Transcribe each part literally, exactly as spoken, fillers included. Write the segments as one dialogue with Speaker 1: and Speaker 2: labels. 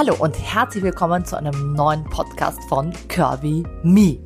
Speaker 1: Hallo und herzlich willkommen zu einem neuen Podcast von Curvy Me.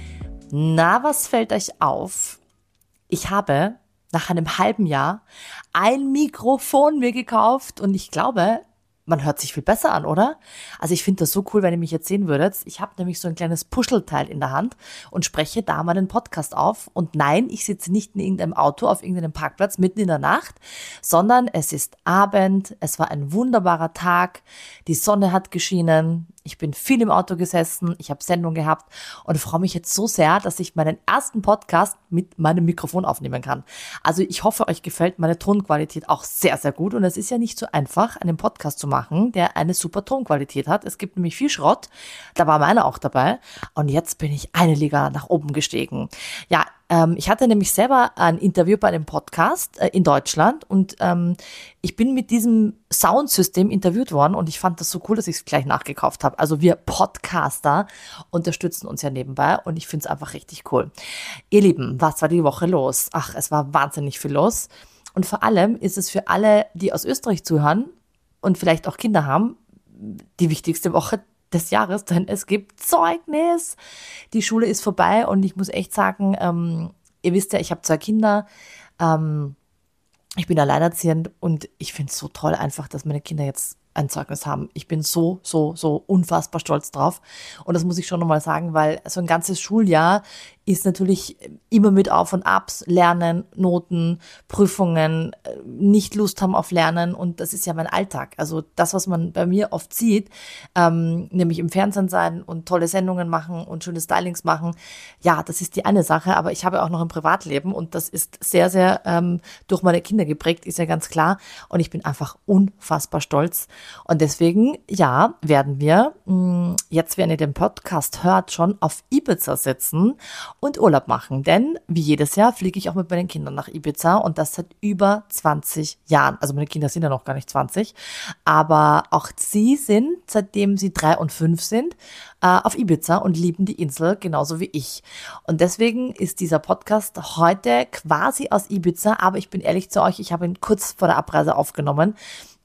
Speaker 1: Na, was fällt euch auf? Ich habe nach einem halben Jahr ein Mikrofon mir gekauft und ich glaube, man hört sich viel besser an, oder? Also ich finde das so cool, wenn ihr mich jetzt sehen würdet. Ich habe nämlich so ein kleines Puschelteil in der Hand und spreche da meinen Podcast auf. Und nein, ich sitze nicht in irgendeinem Auto auf irgendeinem Parkplatz mitten in der Nacht, sondern es ist Abend, es war ein wunderbarer Tag, die Sonne hat geschienen, ich bin viel im Auto gesessen, ich habe Sendung gehabt und freue mich jetzt so sehr, dass ich meinen ersten Podcast mit meinem Mikrofon aufnehmen kann. Also ich hoffe, euch gefällt meine Tonqualität auch sehr, sehr gut und es ist ja nicht so einfach, einen Podcast zu machen, der eine super Tonqualität hat. Es gibt nämlich viel Schrott, da war meiner auch dabei und jetzt bin ich eine Liga nach oben gestiegen. Ja, ähm, ich hatte nämlich selber ein Interview bei einem Podcast äh, in Deutschland und ähm, ich bin mit diesem Soundsystem interviewt worden und ich fand das so cool, dass ich es gleich nachgekauft habe. Also wir Podcaster unterstützen uns ja nebenbei und ich finde es einfach richtig cool. Ihr Lieben, was war die Woche los? Ach, es war wahnsinnig viel los und vor allem ist es für alle, die aus Österreich zuhören und vielleicht auch Kinder haben, die wichtigste Woche des Jahres, denn es gibt Zeugnis. Die Schule ist vorbei und ich muss echt sagen, ähm, ihr wisst ja, ich habe zwei Kinder, ähm, ich bin alleinerziehend und ich finde es so toll einfach, dass meine Kinder jetzt ein Zeugnis haben. Ich bin so, so, so unfassbar stolz drauf und das muss ich schon nochmal sagen, weil so ein ganzes Schuljahr ist natürlich immer mit Auf und Abs, Lernen, Noten, Prüfungen, nicht Lust haben auf Lernen und das ist ja mein Alltag. Also das, was man bei mir oft sieht, ähm, nämlich im Fernsehen sein und tolle Sendungen machen und schöne Stylings machen, ja, das ist die eine Sache, aber ich habe auch noch ein Privatleben und das ist sehr, sehr ähm, durch meine Kinder geprägt, ist ja ganz klar und ich bin einfach unfassbar stolz und deswegen, ja, werden wir mh, jetzt, wenn ihr den Podcast hört, schon auf Ibiza sitzen und Urlaub machen, denn wie jedes Jahr fliege ich auch mit meinen Kindern nach Ibiza und das seit über zwanzig Jahren. Also meine Kinder sind ja noch gar nicht zwanzig, aber auch sie sind, seitdem sie drei und fünf sind, äh, auf Ibiza und lieben die Insel genauso wie ich. Und deswegen ist dieser Podcast heute quasi aus Ibiza, aber ich bin ehrlich zu euch, ich habe ihn kurz vor der Abreise aufgenommen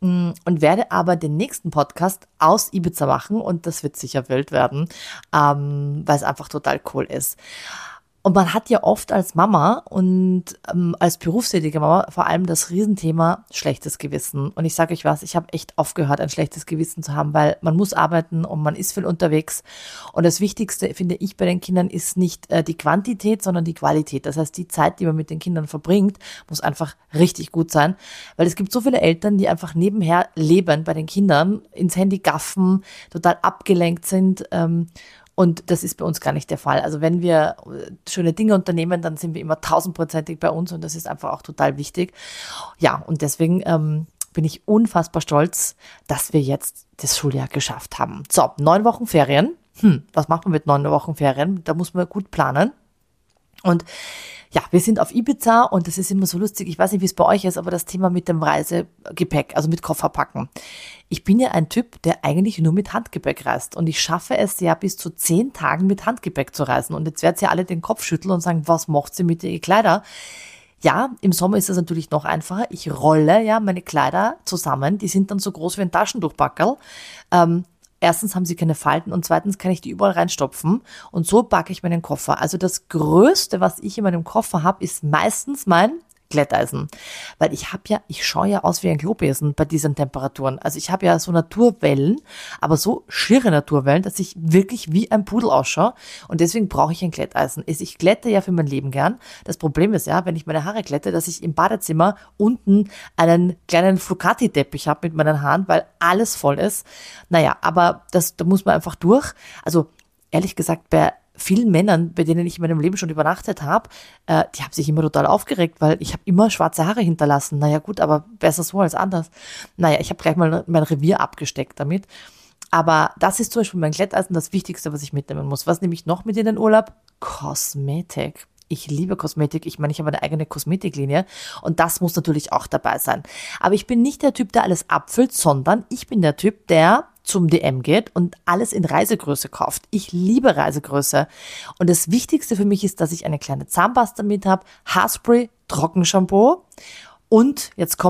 Speaker 1: und werde aber den nächsten Podcast aus Ibiza machen und das wird sicher wild werden, ähm, weil es einfach total cool ist. Und man hat ja oft als Mama und ähm, als berufstätige Mama vor allem das Riesenthema schlechtes Gewissen. Und ich sage euch was, ich habe echt aufgehört, ein schlechtes Gewissen zu haben, weil man muss arbeiten und man ist viel unterwegs. Und das Wichtigste, finde ich, bei den Kindern ist nicht äh, die Quantität, sondern die Qualität. Das heißt, die Zeit, die man mit den Kindern verbringt, muss einfach richtig gut sein. Weil es gibt so viele Eltern, die einfach nebenher leben bei den Kindern, ins Handy gaffen, total abgelenkt sind, ähm, und das ist bei uns gar nicht der Fall. Also wenn wir schöne Dinge unternehmen, dann sind wir immer tausendprozentig bei uns und das ist einfach auch total wichtig. Ja, und deswegen ähm, bin ich unfassbar stolz, dass wir jetzt das Schuljahr geschafft haben. So, neun Wochen Ferien. Hm, was macht man mit neun Wochen Ferien? Da muss man gut planen. Und ja, wir sind auf Ibiza und das ist immer so lustig. Ich weiß nicht, wie es bei euch ist, aber das Thema mit dem Reisegepäck, also mit Kofferpacken. Ich bin ja ein Typ, der eigentlich nur mit Handgepäck reist und ich schaffe es ja bis zu zehn Tagen mit Handgepäck zu reisen. Und jetzt werden sie alle den Kopf schütteln und sagen, was macht sie mit den Kleidern? Ja, im Sommer ist das natürlich noch einfacher. Ich rolle ja meine Kleider zusammen, die sind dann so groß wie ein Taschentuchbackerl. Ähm, Erstens haben sie keine Falten und zweitens kann ich die überall reinstopfen und so packe ich meinen Koffer. Also das Größte, was ich in meinem Koffer habe, ist meistens mein Glätteisen, weil ich habe ja, ich schaue ja aus wie ein Globesen bei diesen Temperaturen. Also ich habe ja so Naturwellen, aber so schiere Naturwellen, dass ich wirklich wie ein Pudel ausschaue und deswegen brauche ich ein Glätteisen. Ich glätte ja für mein Leben gern. Das Problem ist ja, wenn ich meine Haare glätte, dass ich im Badezimmer unten einen kleinen Flucati-Teppich habe mit meinen Haaren, weil alles voll ist. Naja, aber das, da muss man einfach durch. Also ehrlich gesagt, bei vielen Männern, bei denen ich in meinem Leben schon übernachtet habe, äh, die haben sich immer total aufgeregt, weil ich habe immer schwarze Haare hinterlassen. Naja gut, aber besser so als anders. Naja, ich habe gleich mal mein Revier abgesteckt damit. Aber das ist zum Beispiel mein Glätteisen das Wichtigste, was ich mitnehmen muss. Was nehme ich noch mit in den Urlaub? Kosmetik. Ich liebe Kosmetik. Ich meine, ich habe eine eigene Kosmetiklinie und das muss natürlich auch dabei sein. Aber ich bin nicht der Typ, der alles abfüllt, sondern ich bin der Typ, der zum D M geht und alles in Reisegröße kauft. Ich liebe Reisegröße. Und das Wichtigste für mich ist, dass ich eine kleine Zahnpasta mit habe, Haarspray, Trockenshampoo und, jetzt kommt's,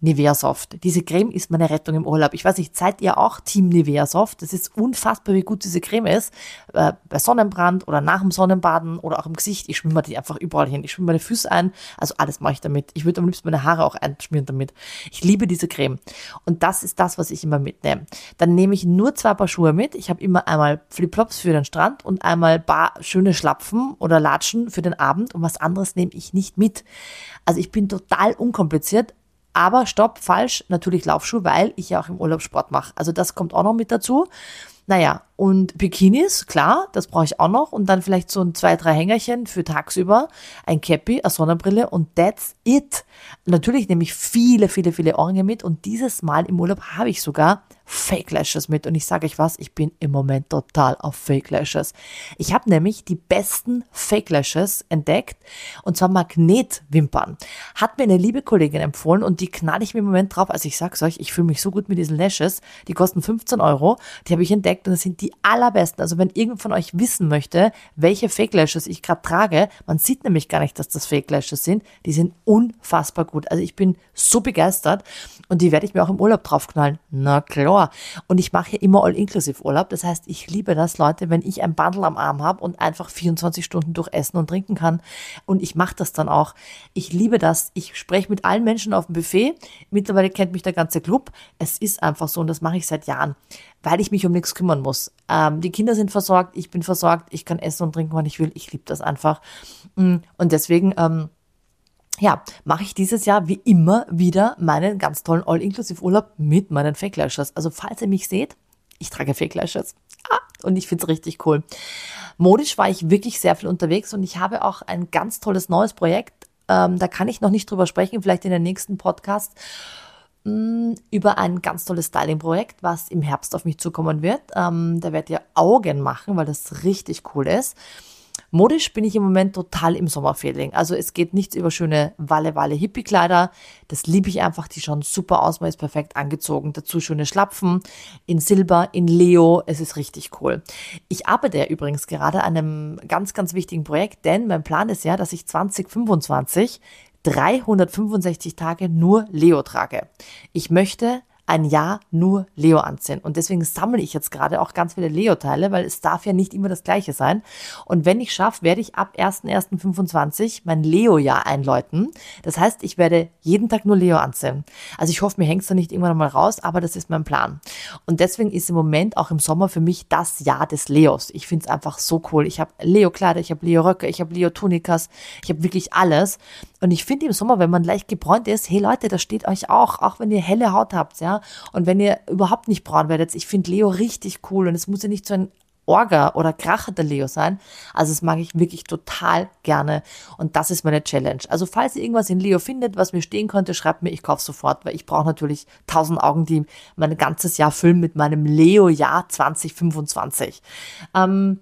Speaker 1: Nivea Soft. Diese Creme ist meine Rettung im Urlaub. Ich weiß nicht, seid ihr auch Team Nivea Soft? Das ist unfassbar, wie gut diese Creme ist. Äh, bei Sonnenbrand oder nach dem Sonnenbaden oder auch im Gesicht. Ich schmier mir die einfach überall hin. Ich schmier meine Füße ein. Also alles mache ich damit. Ich würde am liebsten meine Haare auch einschmieren damit. Ich liebe diese Creme. Und das ist das, was ich immer mitnehme. Dann nehme ich nur zwei Paar Schuhe mit. Ich habe immer einmal Flipflops für den Strand und einmal paar schöne Schlapfen oder Latschen für den Abend. Und was anderes nehme ich nicht mit. Also ich bin total unkompliziert. Aber stopp, falsch, natürlich Laufschuhe, weil ich ja auch im Urlaub Sport mache. Also das kommt auch noch mit dazu. Naja, und Bikinis, klar, das brauche ich auch noch. Und dann vielleicht so ein zwei, drei Hängerchen für tagsüber, ein Cappy, eine Sonnenbrille und that's it. Natürlich nehme ich viele, viele, viele Ohrringe mit und dieses Mal im Urlaub habe ich sogar Fake Lashes mit. Und ich sage euch was, ich bin im Moment total auf Fake Lashes. Ich habe nämlich die besten Fake Lashes entdeckt und zwar Magnetwimpern. Hat mir eine liebe Kollegin empfohlen und die knall ich mir im Moment drauf. Also ich sag's euch, ich fühle mich so gut mit diesen Lashes. Die kosten fünfzehn Euro. Die habe ich entdeckt und das sind die allerbesten. Also wenn irgend von euch wissen möchte, welche Fake Lashes ich gerade trage, man sieht nämlich gar nicht, dass das Fake Lashes sind. Die sind unfassbar gut. Also ich bin so begeistert und die werde ich mir auch im Urlaub draufknallen. Na klar. Und ich mache hier immer All-Inclusive-Urlaub. Das heißt, ich liebe das, Leute, wenn ich ein Bundle am Arm habe und einfach vierundzwanzig Stunden durch essen und trinken kann. Und ich mache das dann auch. Ich liebe das. Ich spreche mit allen Menschen auf dem Buffet. Mittlerweile kennt mich der ganze Club. Es ist einfach so und das mache ich seit Jahren, weil ich mich um nichts kümmern muss. Ähm, die Kinder sind versorgt, ich bin versorgt, ich kann essen und trinken, wann ich will. Ich liebe das einfach. Und deswegen... Ähm, Ja, mache ich dieses Jahr wie immer wieder meinen ganz tollen All-Inclusive-Urlaub mit meinen Fake Lashes. Also falls ihr mich seht, ich trage Fake Lashes. Ah, und ich finde es richtig cool. Modisch war ich wirklich sehr viel unterwegs und ich habe auch ein ganz tolles neues Projekt. Ähm, da kann ich noch nicht drüber sprechen, vielleicht in der nächsten Podcast, mh, über ein ganz tolles Styling-Projekt, was im Herbst auf mich zukommen wird. Ähm, da werdet ihr Augen machen, weil das richtig cool ist. Modisch bin ich im Moment total im Sommerfeeling. Also es geht nichts über schöne Walle-Walle-Hippie-Kleider. Das liebe ich einfach. Die schauen super aus. Man ist perfekt angezogen. Dazu schöne Schlapfen in Silber, in Leo. Es ist richtig cool. Ich arbeite ja übrigens gerade an einem ganz, ganz wichtigen Projekt, denn mein Plan ist ja, dass ich zwanzig fünfundzwanzig dreihundertfünfundsechzig Tage nur Leo trage. Ich möchte ein Jahr nur Leo anziehen. Und deswegen sammle ich jetzt gerade auch ganz viele Leo-Teile, weil es darf ja nicht immer das Gleiche sein. Und wenn ich schaffe, werde ich ab erster erster fünfundzwanzig mein Leo-Jahr einläuten. Das heißt, ich werde jeden Tag nur Leo anziehen. Also ich hoffe, mir hängt es da nicht irgendwann mal raus, aber das ist mein Plan. Und deswegen ist im Moment auch im Sommer für mich das Jahr des Leos. Ich finde es einfach so cool. Ich habe Leo-Kleider, ich habe Leo-Röcke, ich habe Leo-Tunikas, ich habe wirklich alles. Und ich finde im Sommer, wenn man leicht gebräunt ist, hey Leute, das steht euch auch, auch wenn ihr helle Haut habt, ja. Und wenn ihr überhaupt nicht braun werdet, ich finde Leo richtig cool und es muss ja nicht so ein Orga oder krachender Leo sein. Also das mag ich wirklich total gerne und das ist meine Challenge. Also falls ihr irgendwas in Leo findet, was mir stehen könnte, schreibt mir, ich kaufe sofort, weil ich brauche natürlich tausend Augen, die mein ganzes Jahr füllen mit meinem Leo-Jahr zwanzig fünfundzwanzig. Ähm,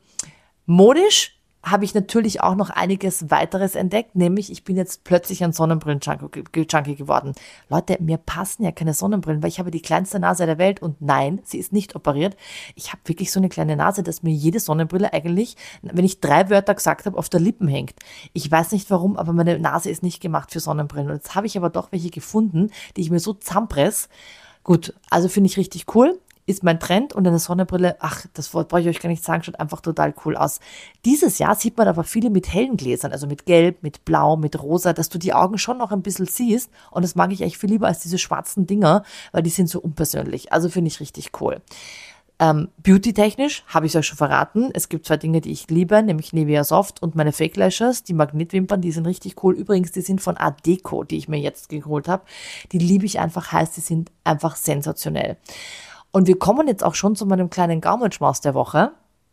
Speaker 1: modisch habe ich natürlich auch noch einiges weiteres entdeckt, nämlich ich bin jetzt plötzlich ein Sonnenbrillen-Junkie geworden. Leute, mir passen ja keine Sonnenbrillen, weil ich habe die kleinste Nase der Welt und nein, sie ist nicht operiert. Ich habe wirklich so eine kleine Nase, dass mir jede Sonnenbrille eigentlich, wenn ich drei Wörter gesagt habe, auf der Lippen hängt. Ich weiß nicht warum, aber meine Nase ist nicht gemacht für Sonnenbrillen. Und jetzt habe ich aber doch welche gefunden, die ich mir so zusammenpresse. Gut, also finde ich richtig cool. Ist mein Trend und eine Sonnenbrille, ach, das brauche ich euch gar nicht sagen, schaut einfach total cool aus. Dieses Jahr sieht man aber viele mit hellen Gläsern, also mit Gelb, mit Blau, mit Rosa, dass du die Augen schon noch ein bisschen siehst und das mag ich echt viel lieber als diese schwarzen Dinger, weil die sind so unpersönlich. Also finde ich richtig cool. Ähm, Beauty-technisch habe ich es euch schon verraten. Es gibt zwei Dinge, die ich liebe, nämlich Nivea Soft und meine Fake Lashes. Die Magnetwimpern, die sind richtig cool. Übrigens, die sind von Adecco, die ich mir jetzt geholt habe. Die liebe ich einfach, heißt, die sind einfach sensationell. Und wir kommen jetzt auch schon zu meinem kleinen Gaumenschmaus der Woche.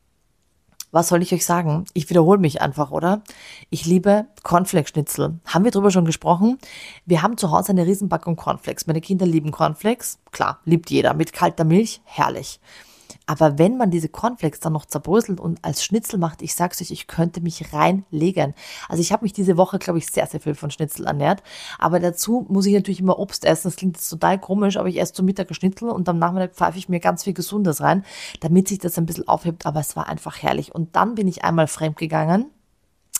Speaker 1: Was soll ich euch sagen? Ich wiederhole mich einfach, oder? Ich liebe Cornflakes-Schnitzel. Haben wir drüber schon gesprochen? Wir haben zu Hause eine Riesenpackung Cornflakes. Meine Kinder lieben Cornflakes. Klar, liebt jeder. Mit kalter Milch, herrlich. Aber wenn man diese Cornflakes dann noch zerbröselt und als Schnitzel macht, ich sag's euch, ich könnte mich reinlegen. Also ich habe mich diese Woche, glaube ich, sehr, sehr viel von Schnitzel ernährt. Aber dazu muss ich natürlich immer Obst essen. Das klingt jetzt total komisch, aber ich esse zum Mittag ein Schnitzel und am Nachmittag pfeife ich mir ganz viel Gesundes rein, damit sich das ein bisschen aufhebt. Aber es war einfach herrlich. Und dann bin ich einmal fremd gegangen.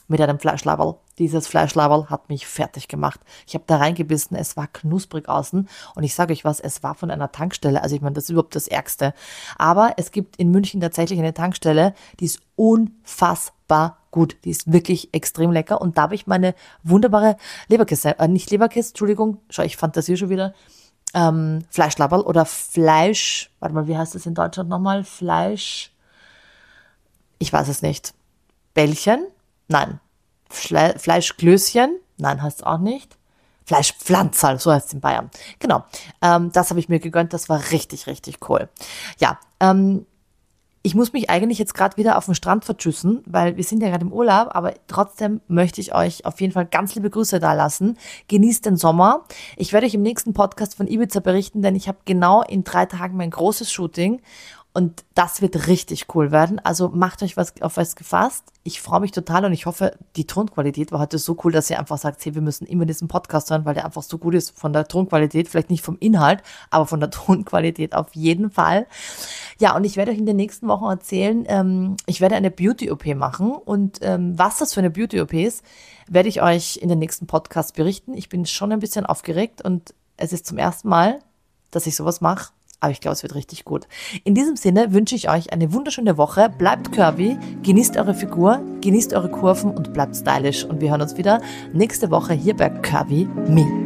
Speaker 1: mit einem Fleischlaberl. Dieses Fleischlaberl hat mich fertig gemacht. Ich habe da reingebissen, es war knusprig außen und ich sage euch was, es war von einer Tankstelle. Also ich meine, das ist überhaupt das Ärgste. Aber es gibt in München tatsächlich eine Tankstelle, die ist unfassbar gut. Die ist wirklich extrem lecker und da habe ich meine wunderbare Leberkäse, äh, nicht Leberkäse, Entschuldigung, schau, ich fantasiere schon wieder, ähm, Fleischlaberl oder Fleisch, warte mal, wie heißt das in Deutschland nochmal? Fleisch, ich weiß es nicht. Bällchen? Nein. Fle- Fleischklößchen? Nein, heißt es auch nicht. Fleischpflanzerl, so heißt es in Bayern. Genau, ähm, das habe ich mir gegönnt, das war richtig, richtig cool. Ja, ähm, ich muss mich eigentlich jetzt gerade wieder auf den Strand vertschüssen, weil wir sind ja gerade im Urlaub, aber trotzdem möchte ich euch auf jeden Fall ganz liebe Grüße da lassen. Genießt den Sommer. Ich werde euch im nächsten Podcast von Ibiza berichten, denn ich habe genau in drei Tagen mein großes Shooting und das wird richtig cool werden. Also macht euch was auf was gefasst. Ich freue mich total und ich hoffe, die Tonqualität war heute so cool, dass ihr einfach sagt, hey, wir müssen immer diesen Podcast hören, weil der einfach so gut ist von der Tonqualität, vielleicht nicht vom Inhalt, aber von der Tonqualität auf jeden Fall. Ja, und ich werde euch in den nächsten Wochen erzählen, ähm, ich werde eine Beauty-O P machen und ähm, was das für eine Beauty-O P ist, werde ich euch in den nächsten Podcast berichten. Ich bin schon ein bisschen aufgeregt und es ist zum ersten Mal, dass ich sowas mache. Aber ich glaube, es wird richtig gut. In diesem Sinne wünsche ich euch eine wunderschöne Woche. Bleibt curvy, genießt eure Figur, genießt eure Kurven und bleibt stylisch. Und wir hören uns wieder nächste Woche hier bei Curvy Me.